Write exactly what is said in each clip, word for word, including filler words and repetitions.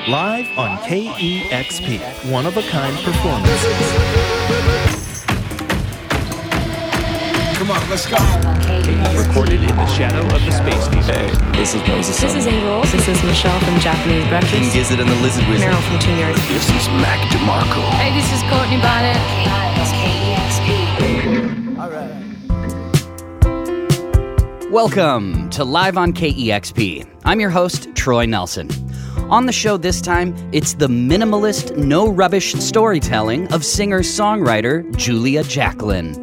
Live on K E X P, one-of-a-kind performances. Come on, let's go. Recorded in the shadow of the space station. Hey, this is Moses. This is Angel. This is Michelle from Japanese Breakfast. King Gizzard and the Lizard Wizard. Meryl from Teen Years. This is Mac DeMarco. Hey, this is Courtney Bonnet. K E X P. All right. Welcome to Live on K E X P. I'm your host, Troy Nelson. On the show this time, it's the minimalist, no-rubbish storytelling of singer-songwriter Julia Jacklin.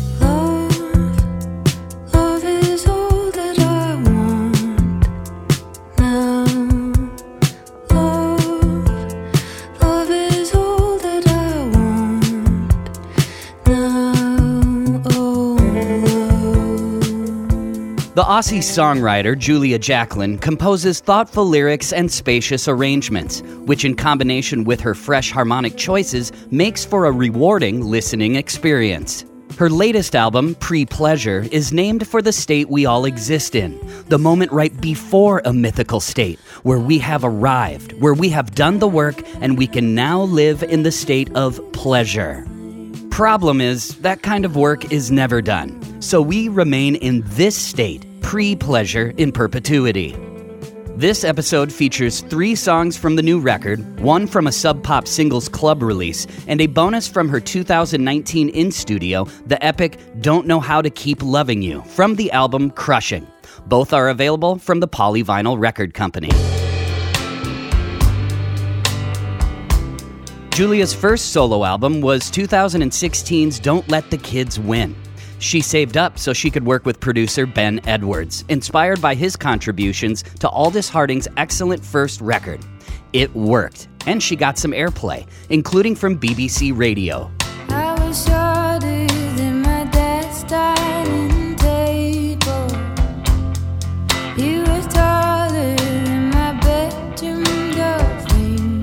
The Aussie songwriter Julia Jacklin composes thoughtful lyrics and spacious arrangements, which in combination with her fresh harmonic choices makes for a rewarding listening experience. Her latest album, Pre-Pleasure, is named for the state we all exist in, the moment right before a mythical state, where we have arrived, where we have done the work, and we can now live in the state of pleasure. Problem is, that kind of work is never done, so we remain in this state, pre-pleasure in perpetuity. This episode features three songs from the new record, one from a Sub Pop Singles Club release, and a bonus from her two thousand nineteen in-studio, the epic Don't Know How to Keep Loving You, from the album Crushing. Both are available from the Polyvinyl Record Company. Julia's first solo album was two thousand sixteen's Don't Let the Kids Win. She saved up so she could work with producer Ben Edwards, inspired by his contributions to Aldous Harding's excellent first record. It worked, and she got some airplay, including from B B C Radio. I was shorter than my dad's dining table. You were taller than my bedroom door frame.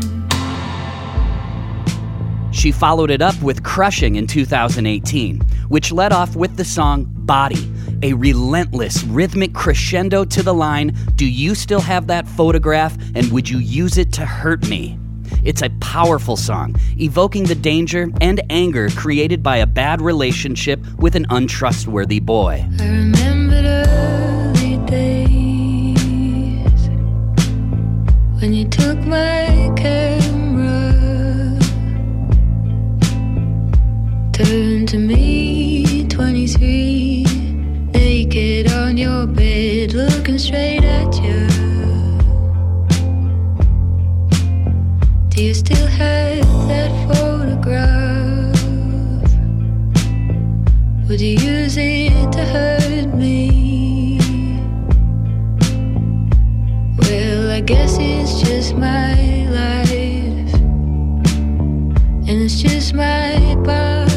She followed it up with Crushing in two thousand eighteen, which led off with the song Body, a relentless rhythmic crescendo to the line, do you still have that photograph, and would you use it to hurt me? It's a powerful song, evoking the danger and anger created by a bad relationship with an untrustworthy boy. I remember the early days when you took my camera, turned to me, twenty-three, naked on your bed, looking straight at you. Do you still have that photograph? Would you use it to hurt me? Well, I guess it's just my life, and it's just my body.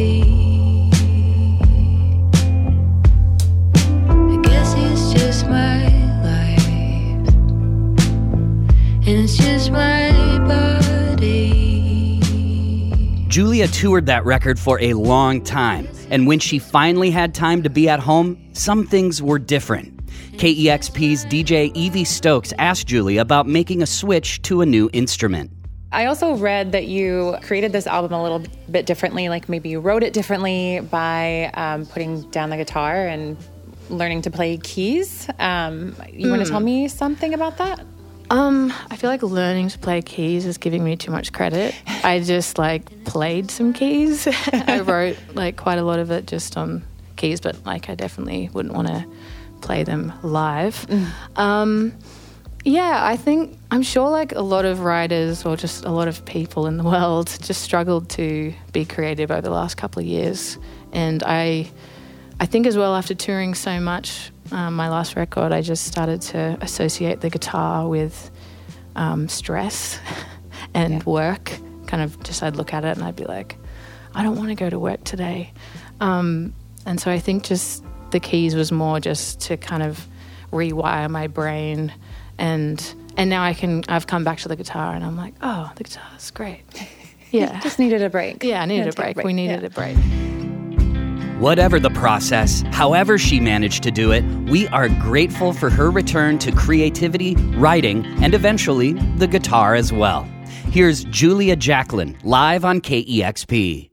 It's just my body. Julia toured that record for a long time, and when she finally had time to be at home, some things were different. K E X P's D J Evie Stokes asked Julia about making a switch to a new instrument. I also read that you created this album a little bit differently, like maybe you wrote it differently by um, putting down the guitar and learning to play keys. Um, you mm. want to tell me something about that? Um, I feel like learning to play keys is giving me too much credit. I just, like, played some keys. I wrote, like, quite a lot of it just on keys, but, like, I definitely wouldn't want to play them live. Mm. Um, yeah, I think, I'm sure, like, a lot of writers or just a lot of people in the world just struggled to be creative over the last couple of years. And I, I think as well, after touring so much, Um, my last record, I just started to associate the guitar with um, stress and yeah. work. Kind of just I'd look at it and I'd be like, I don't want to go to work today. Um, and so I think just the keys was more just to kind of rewire my brain. And and now I can, I've come back to the guitar and I'm like, oh, the guitar is great. Yeah. Just needed a break. Yeah, I needed a break. a break. We needed yeah. a break. Whatever the process, however she managed to do it, we are grateful for her return to creativity, writing, and eventually the guitar as well. Here's Julia Jacklin, live on K E X P.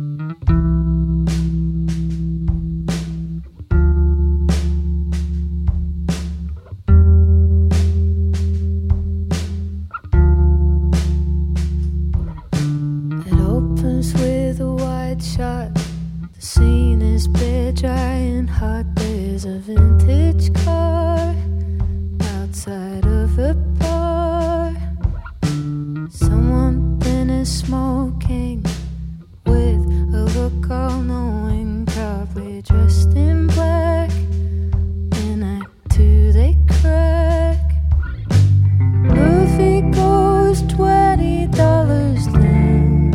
It opens with a wide shot. The scene is bare, dry and hot. There's a vintage car outside of a bar. Someone then is smoking with a look all knowing, probably dressed in black. In Act Two they crack. Movie goes twenty dollars down.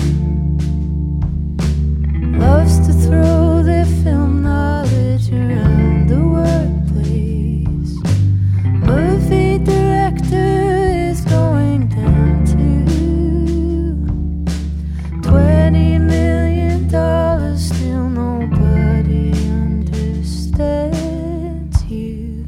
Loves to throw their film knowledge around the workplace. Movie director is going down to twenty million dollars. Still nobody understands you.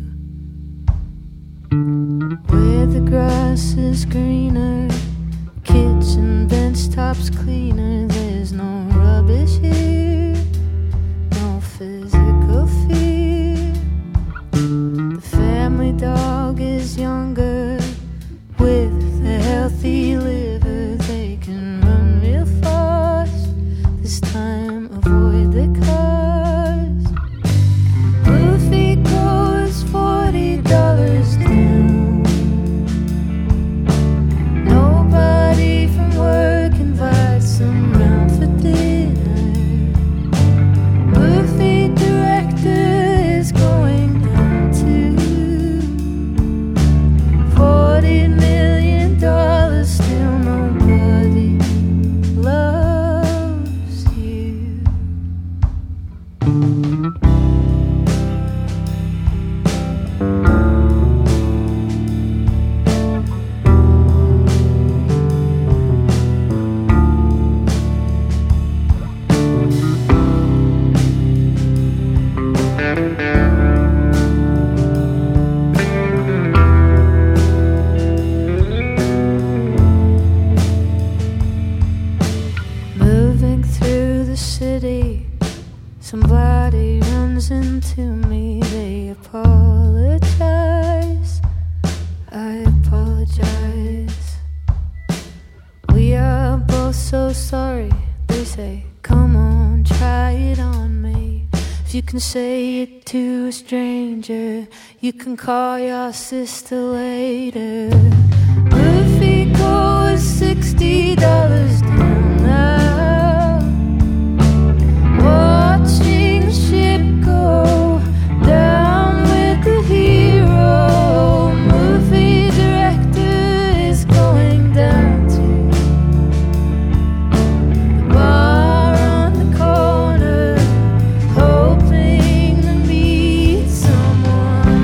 Where the grass is greener, kitchen bench tops cleaner. There's no rubbish here, no physical fear. The family dog is younger with a healthy liver. They can run real fast, this time avoid the cars. Movie goes forty dollars down. Nobody from work invites them round for dinner. Movie director is going down to forty million dollars. Still nobody loves you. Moving through the city, somebody runs into me. They apologize. I apologize. We are both so sorry. They say, come on, try it on me. If you can say it to a stranger, you can call your sister later. Movie goes sixty dollars down now. Watching the ship go down with the hero. Movie director is going down to the bar on the corner, hoping to meet someone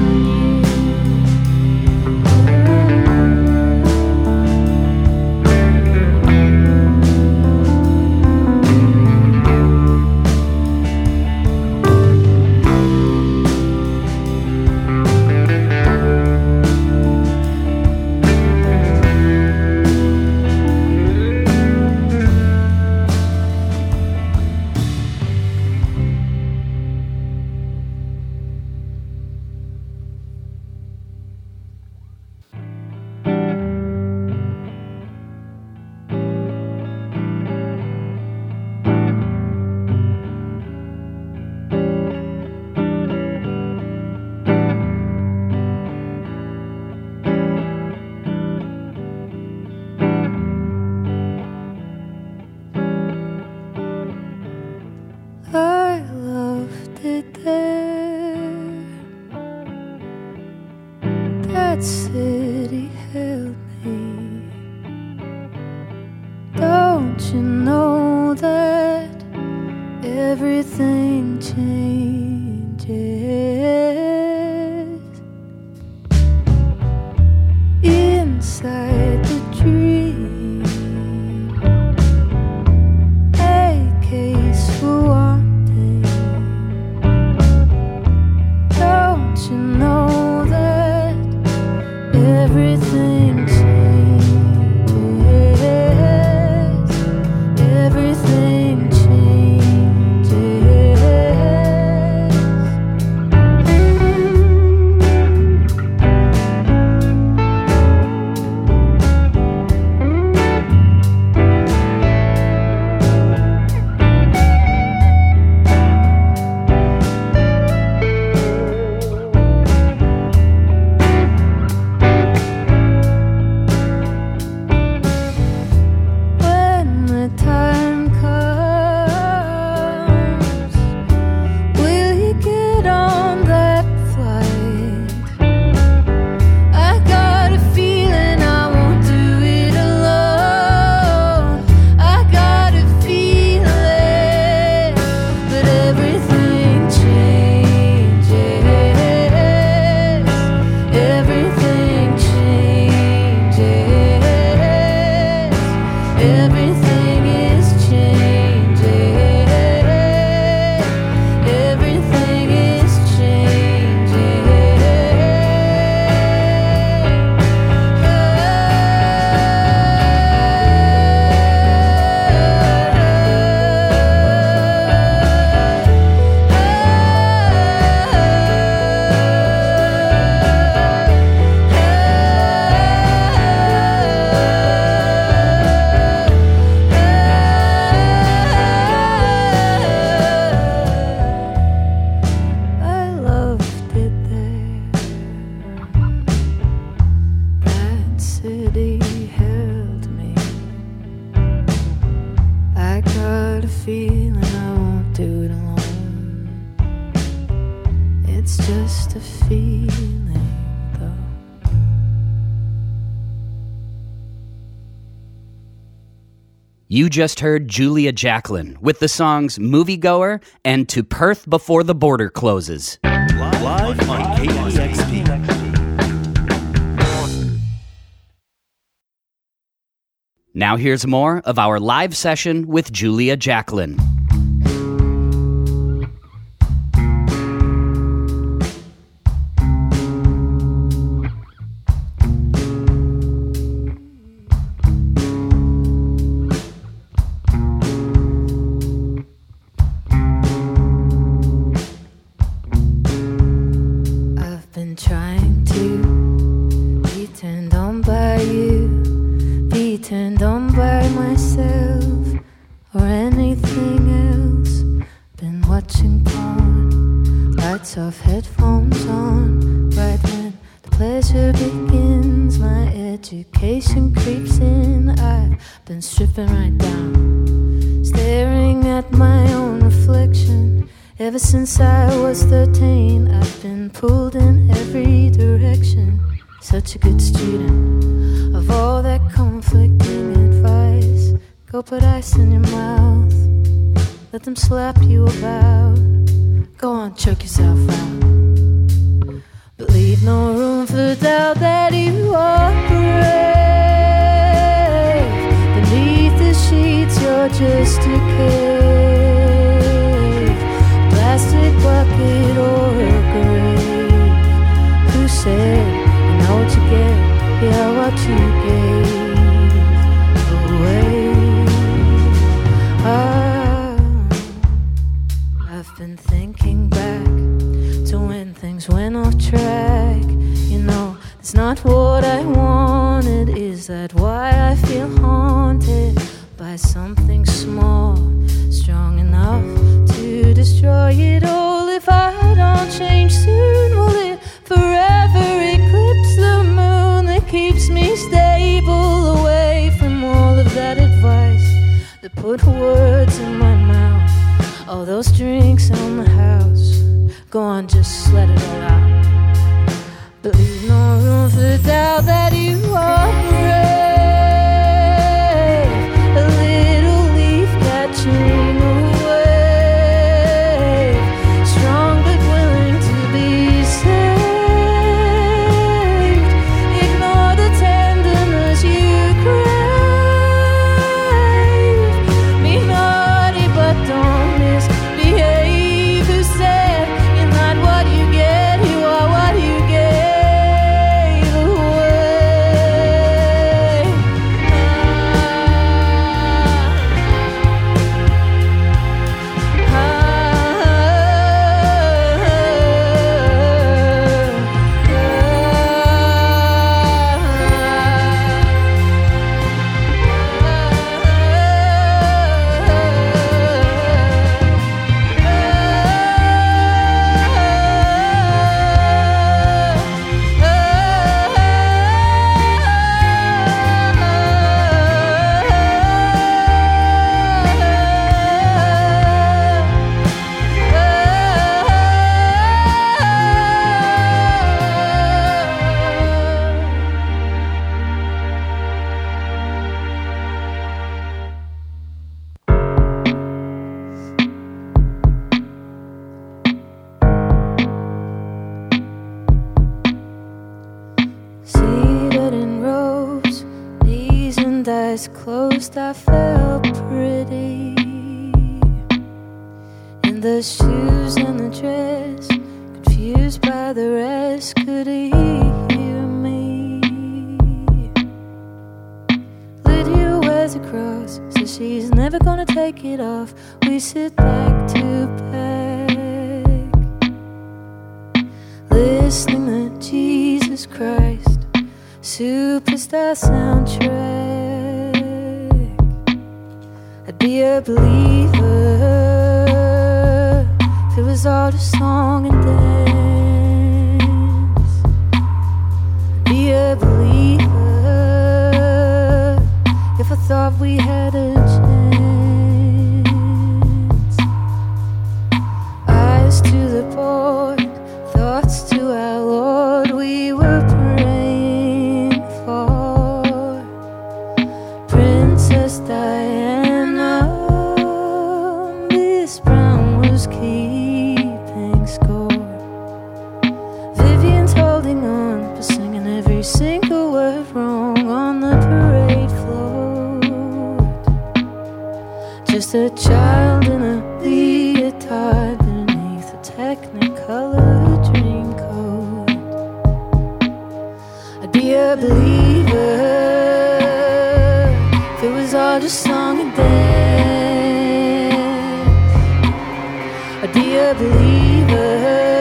I loved it there. That city held me. Don't you know that everything changes inside the dream? A case for wanting feeling, I won't do it alone. It's just a feeling, though. You just heard Julia Jacklin with the songs Moviegoer and To Perth Before the Border Closes. Live on K E X P. Now here's more of our live session with Julia Jacklin. I've been trying to be turned on by you, be turned on by myself or anything else. Been watching porn, lights off, headphones on. Right when the pleasure begins, my education creeps in. I've been stripping right down, staring at my own reflection. Ever since I was thirteen, I've been pulled in every direction. Such a good student of all that conflicting advice. Go put ice in your mouth, let them slap you about. Go on, choke yourself out, but leave no room for doubt that you are brave. Beneath the sheets you're just a cave, plastic bucket or a grave. Who said you know what you get, yeah, what you gave away? Ah, I've been thinking back to when things went off track. You know, it's not what I wanted. Is that why I feel haunted by something small, strong enough to destroy it all? If I don't change soon, will it forever eclipse the moon that keeps me stable away from all of that advice that put words in my mouth? All those drinks on the house, go on, just let it all out. But leave no room for doubt that you are brave. A little leaf catching a wave, strong but willing to be saved. Ignore the tenderness you crave. Be naughty but don't misbehave. Who said you're not what you get, you are what you gave away? Ah, seated in rows, knees and eyes closed, I felt pretty in the shoes and the dress, confused by the rest. Could he hear me? Lydia wears a cross, so she's never gonna take it off. We sit back to back, listening to Jesus Christ Superstar soundtrack. I'd be a believer if it was all just song and dance. I'd be a believer if I thought we had a chance. Princess Diana. Miss Brown was keeping score. Vivian's holding on, but singing every single word wrong on the parade floor. Just a child in a leotard beneath a technicolor dream coat. I'd be a believer if it was all just song and dance. I'd be a believer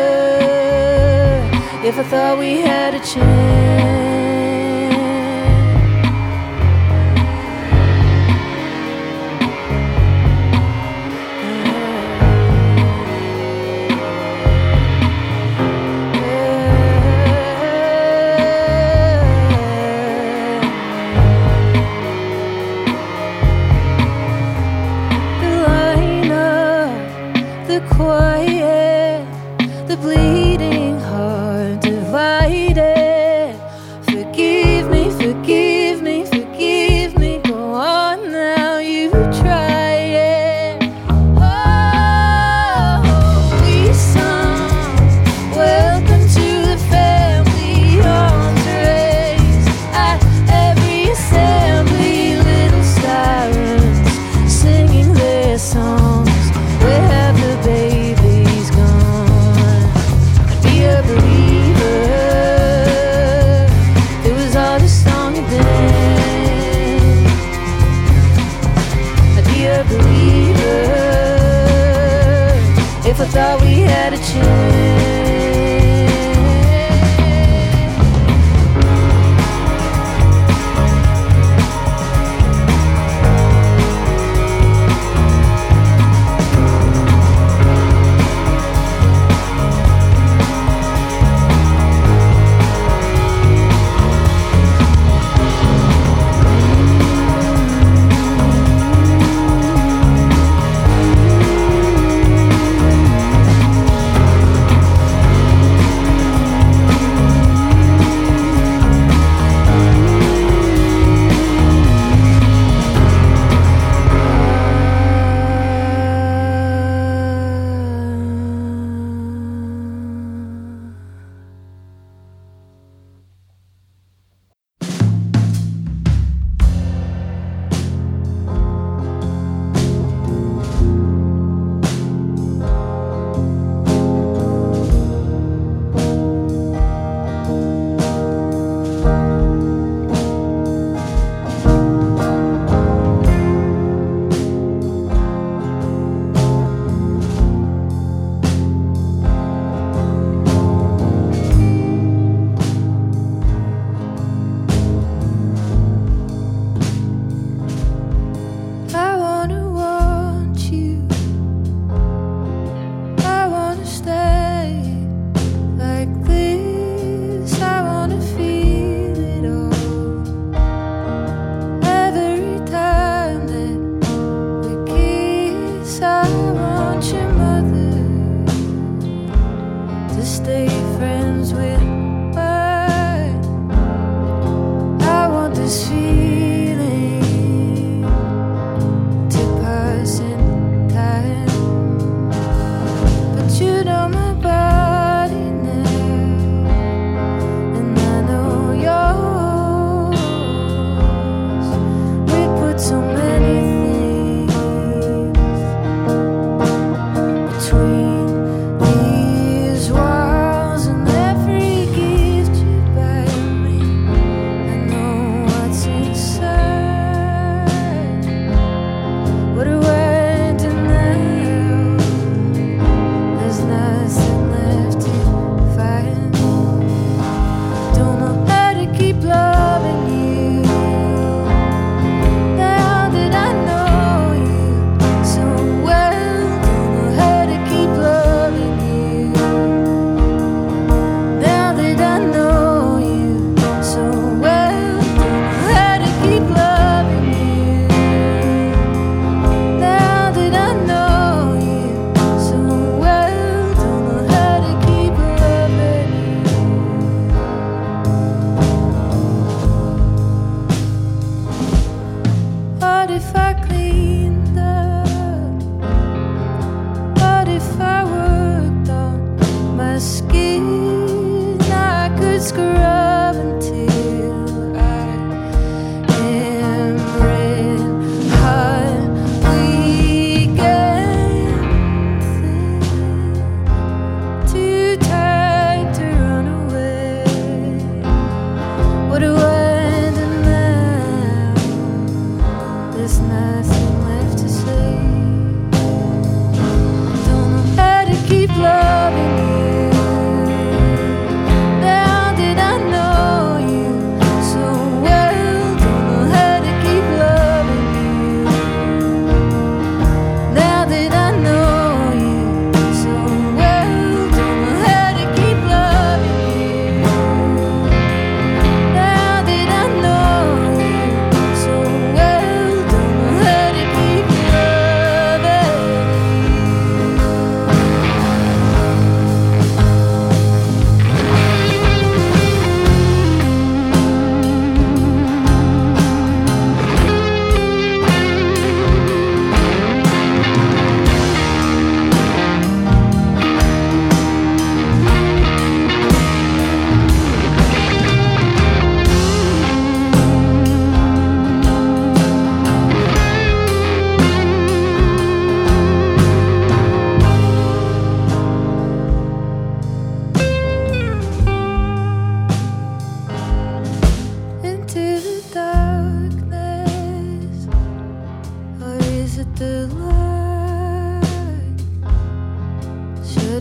if I thought we had a chance. Quiet, the bleeding heart divided. Forgive me, forgive me, forgive me. Go on now, you try it. Oh, we sung welcome to the family arms raised at every assembly. Little sirens singing their songs. Where have the babies gone? I'd be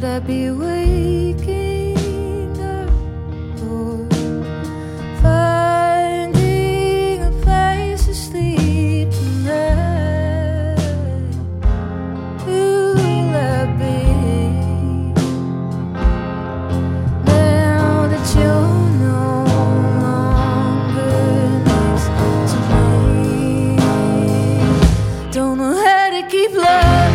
I be waking up or finding a place to sleep tonight? Who will I be now that you're no longer next to me? Don't know how to keep loving.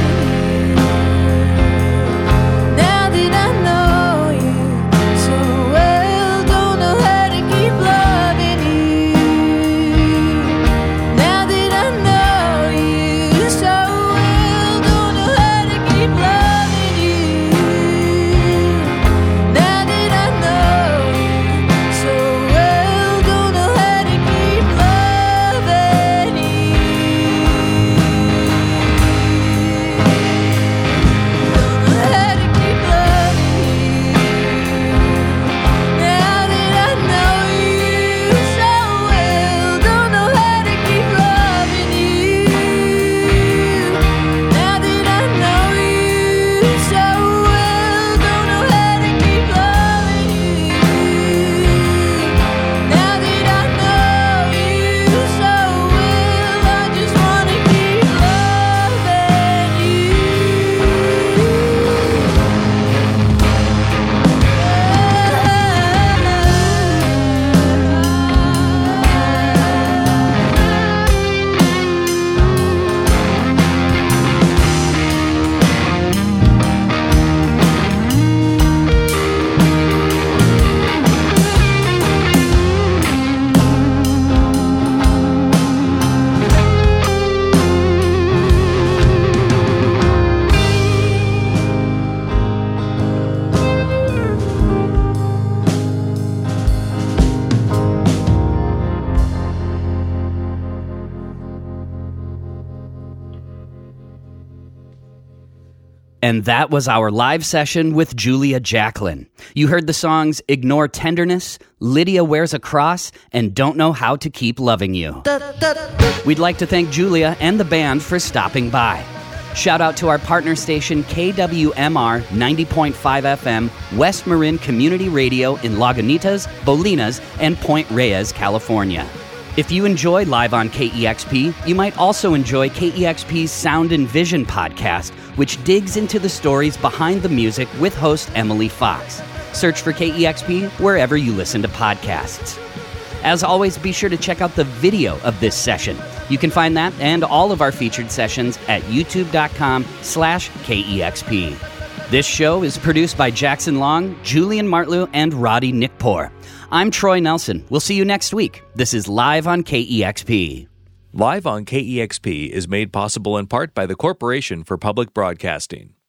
And that was our live session with Julia Jacklin. You heard the songs Ignore Tenderness, Lydia Wears a Cross, and Don't Know How to Keep Loving You. We'd like to thank Julia and the band for stopping by. Shout out to our partner station K W M R ninety point five F M, West Marin Community Radio in Lagunitas, Bolinas, and Point Reyes, California. If you enjoy Live on K E X P, you might also enjoy K E X P's Sound and Vision podcast, which digs into the stories behind the music with host Emily Fox. Search for K E X P wherever you listen to podcasts. As always, be sure to check out the video of this session. You can find that and all of our featured sessions at youtube.com slash KEXP. This show is produced by Jackson Long, Julian Martlew, and Roddy Nickpour. I'm Troy Nelson. We'll see you next week. This is Live on K E X P. Live on K E X P is made possible in part by the Corporation for Public Broadcasting.